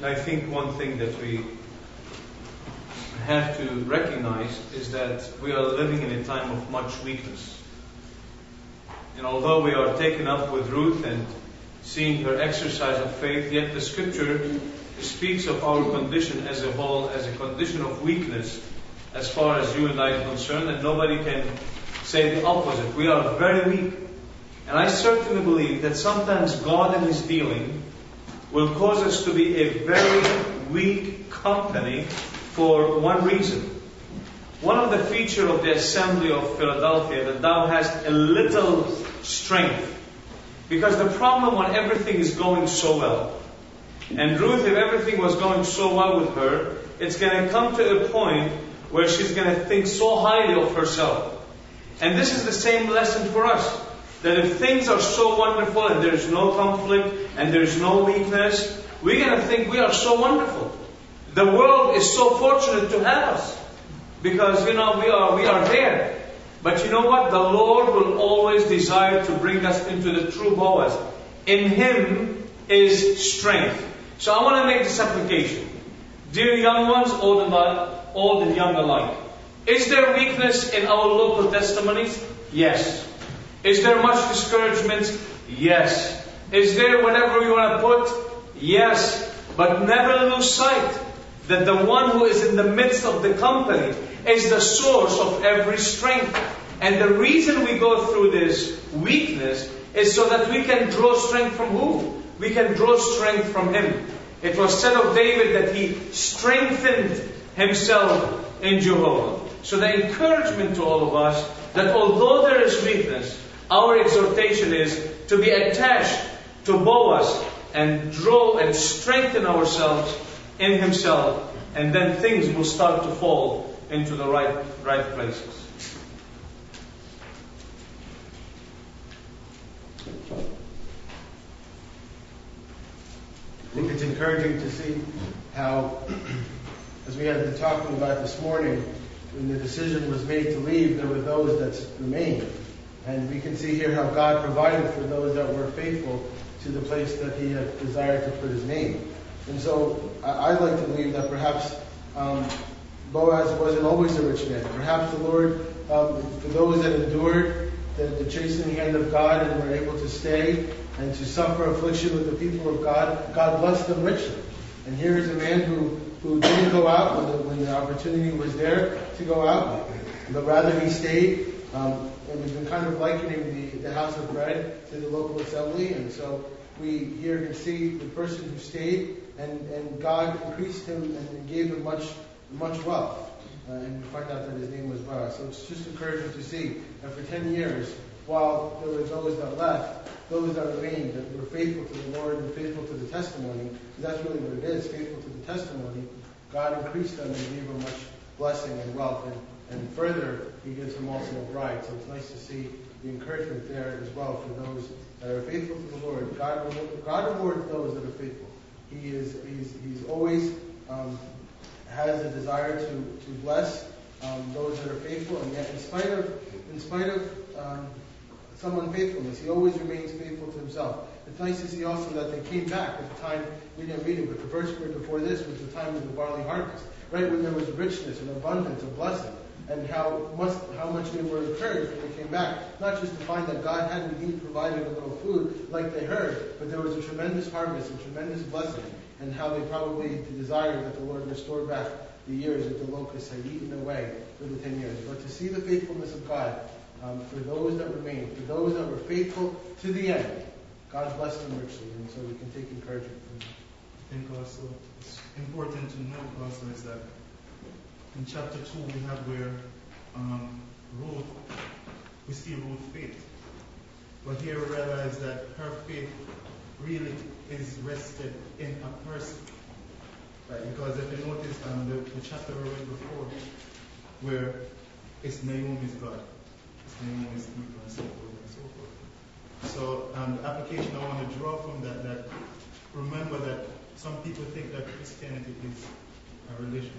I think one thing that we have to recognize is that we are living in a time of much weakness. And although we are taken up with Ruth and seeing her exercise of faith, yet the Scripture speaks of our condition as a whole, as a condition of weakness, as far as you and I are concerned, and nobody can say the opposite. We are very weak. And I certainly believe that sometimes God in His dealing will cause us to be a very weak company for one reason. One of the features of the assembly of Philadelphia, that thou hast a little strength. Because the problem when everything is going so well, and Ruth, if everything was going so well with her, it's going to come to a point where she's going to think so highly of herself. And this is the same lesson for us. That if things are so wonderful and there's no conflict and there's no weakness, we're going to think we are so wonderful. The world is so fortunate to have us. Because, we are there. But you know what? The Lord will always desire to bring us into the true Boaz. In Him is strength. So I want to make this application. Dear young ones, old and young alike. Is there weakness in our local testimonies? Yes. Is there much discouragement? Yes. Is there whatever you want to put? Yes. But never lose sight that the one who is in the midst of the company is the source of every strength. And the reason we go through this weakness is so that we can draw strength from who? We can draw strength from Him. It was said of David that he strengthened himself in Jehovah. So the encouragement to all of us, that although there is weakness, our exhortation is to be attached to Boaz and draw and strengthen ourselves in Himself, and then things will start to fall into the right places. I think it's encouraging to see how, as we had been talking about this morning, when the decision was made to leave, there were those that remained. And we can see here how God provided for those that were faithful to the place that He had desired to put His name. And so I'd like to believe that perhaps Boaz wasn't always a rich man. Perhaps the Lord, for those that endured the chastening hand of God and were able to stay and to suffer affliction with the people of God, God blessed them richly. And here is a man who didn't go out when the opportunity was there to go out, but rather he stayed. And we've been kind of likening the house of bread to the local assembly. And so we here can see the person who stayed, and God increased him and gave him much wealth. And we find out that his name was Boaz. So it's just encouraging to see that for 10 years, while there were those that left, those that remained, that were faithful to the Lord and faithful to the testimony, because that's really what it is, faithful to the testimony, God increased them and gave them much blessing and wealth. And further, He gives them also a bride. So it's nice to see the encouragement there as well for those that are faithful to the Lord. God rewards those that are faithful. He's always has a desire to bless those that are faithful, and yet in spite of some unfaithfulness, He always remains faithful to Himself. It's nice to see also that they came back at the time. We didn't read it, but the verse before this was the time of the barley harvest, right when there was richness and abundance of blessing, and how much they were encouraged when they came back, not just to find that God had indeed provided a little food like they heard, but there was a tremendous harvest and tremendous blessing, and how they probably desired that the Lord restore back the years that the locusts had eaten away for the 10 years. But to see the faithfulness of God for those that remained, for those that were faithful to the end, God bless them richly, and so we can take encouragement from them. I think also it's important to note also is that in chapter 2 we have where Ruth, we see Ruth's faith. But here we realize that her faith really is rested in a person. Right? Because if you notice the chapter we read before, where it's Naomi's God, it's Naomi's people, and so forth and so forth. So the application I want to draw from that remember that some people think that Christianity is a religion.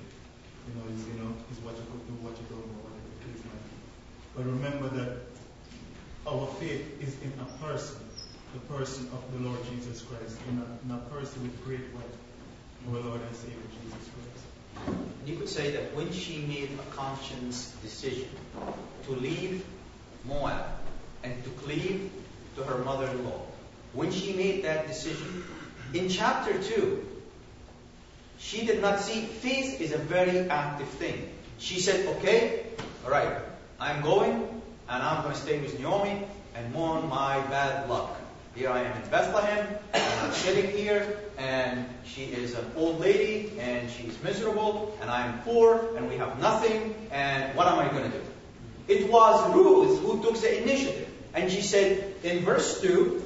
Is what you do, what you don't, or whatever the case might be. But remember that our faith is in a person, the person of the Lord Jesus Christ, in a person with great wealth. our Lord and Savior Jesus Christ. And you could say that when she made a conscious decision to leave Moab and to cleave to her mother-in-law, when she made that decision, in chapter 2, she did not see faith is a very active thing. She said, okay, all right, I'm going and I'm going to stay with Naomi and mourn my bad luck. Here I am in Bethlehem, and I'm sitting here, and she is an old lady, and she's miserable, and I'm poor, and we have nothing, and what am I going to do? It was Ruth who took the initiative. And she said in verse 2,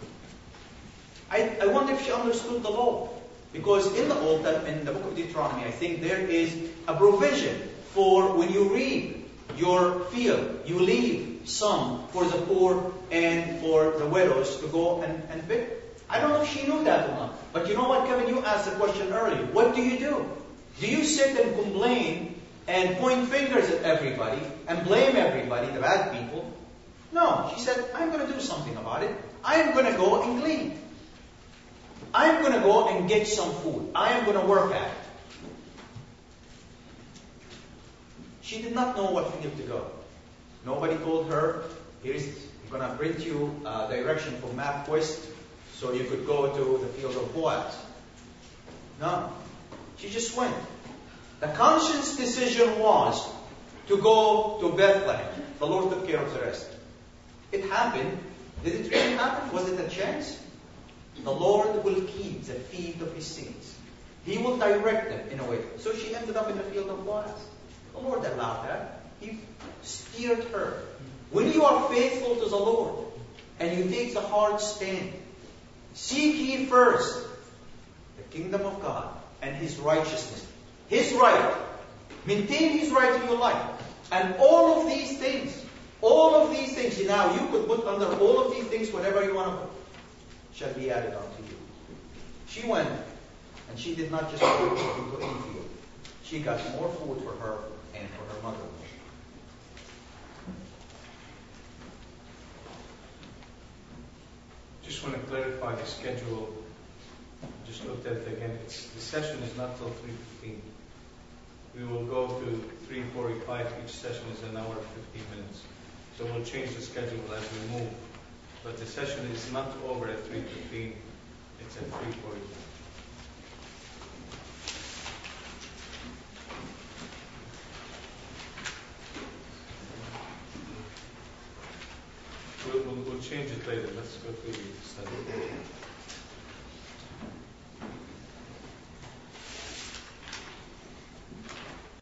I wonder if she understood the law. Because in the Old Testament, in the book of Deuteronomy, I think there is a provision for when you reap your field, you leave some for the poor and for the widows to go and pick. I don't know if she knew that or not. But you know what, Kevin? You asked the question earlier. What do you do? Do you sit and complain and point fingers at everybody and blame everybody, the bad people? No. She said, I'm going to do something about it. I am going to go and glean. I am going to go and get some food. I am going to work at it. She did not know what field to go. Nobody told her, I'm going to print you a direction for MapQuest so you could go to the field of Boaz. No. She just went. The conscious decision was to go to Bethlehem. The Lord took care of the rest. It happened. Did it really happen? Was it a chance? The Lord will keep the feet of His saints. He will direct them in a way. So she ended up in the field of Boaz. The Lord allowed that. He steered her. When you are faithful to the Lord and you take the hard stand, seek ye first the kingdom of God and His righteousness. His right. Maintain His right in your life. And all of these things, now you could put under all of these things whatever you want to put, shall be added unto you. She went, and she did not just go into any field. She got more food for her and for her mother-in-law. Just want to clarify the schedule. Just looked at it again. The session is not till 3:15. We will go to 3:45. Each session is an hour and 15 minutes. So we'll change the schedule as we move. But the session is not over at 3:15. It's at 3:45. We'll change it later. Let's go through the study.